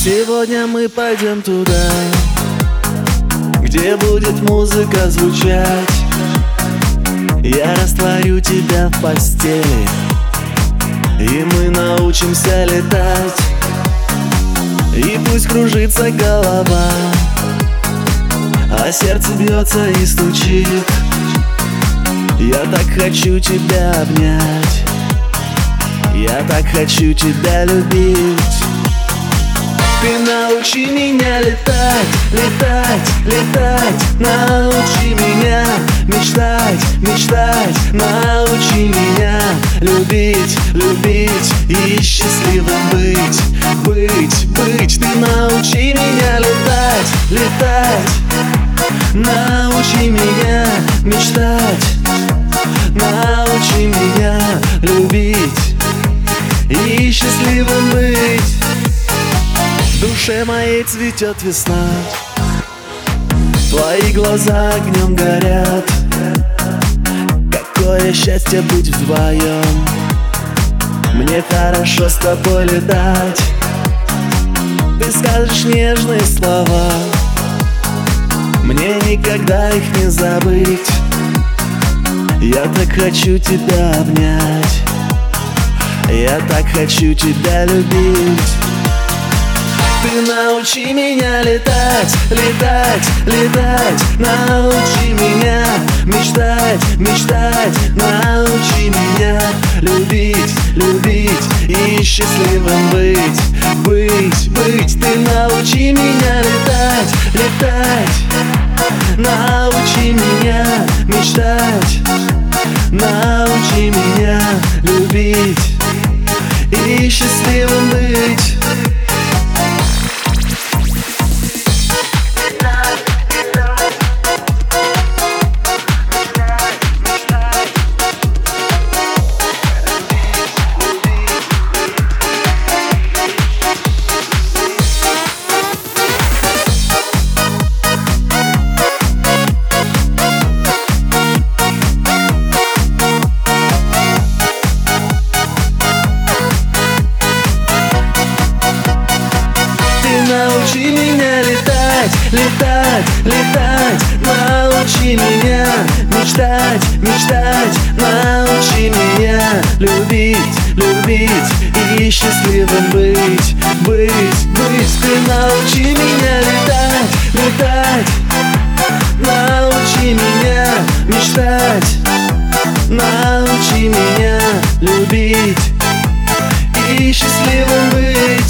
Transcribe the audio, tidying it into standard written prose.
Сегодня мы пойдем туда, где будет музыка звучать. Я растворю тебя в постели, и мы научимся летать. И пусть кружится голова, а сердце бьется и стучит. Я так хочу тебя обнять, я так хочу тебя любить. Ты научи меня летать, летать, летать. Научи меня мечтать, мечтать. Научи меня любить, любить и счастливым быть, быть, быть. Ты научи меня летать, летать. Научи меня мечтать, научи меня любить и счастливым быть. В душе моей цветет весна, твои глаза огнем горят. Какое счастье быть вдвоем, мне хорошо с тобой летать. Ты скажешь нежные слова, мне никогда их не забыть. Я так хочу тебя обнять, я так хочу тебя любить. Ты научи меня летать, летать, летать. Научи меня мечтать, мечтать. Научи меня любить, любить и счастливым быть, быть, быть. Ты научи меня летать, летать. Научи меня мечтать, научи меня любить и счастливым быть. Научи меня летать, летать, летать. Научи меня мечтать, мечтать. Научи меня любить, любить и счастливым быть, быть, быть. Ты научи меня летать, летать. Научи меня мечтать, научи меня любить и счастливым быть.